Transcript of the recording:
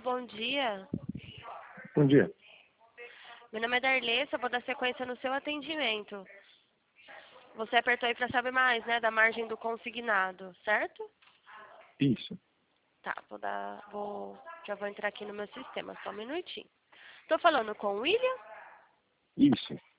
bom dia. Bom dia. Meu nome é Darlessa, eu vou dar sequência no seu atendimento. Você apertou aí para saber mais, né, da margem do consignado, certo? Isso. Tá, já vou entrar aqui no meu sistema, só um minutinho. Tô falando com o William? Isso.